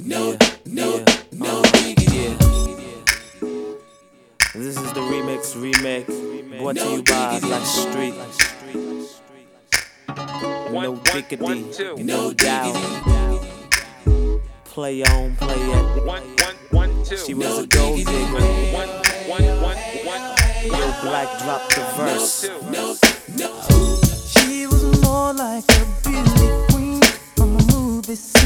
Yeah. This is the remix brought to you by Black Street. No dickity, no doubt. Play on, play it. She was a gold digger. Yo, Black dropped the verse. She was more like a beauty queen from a movie scene.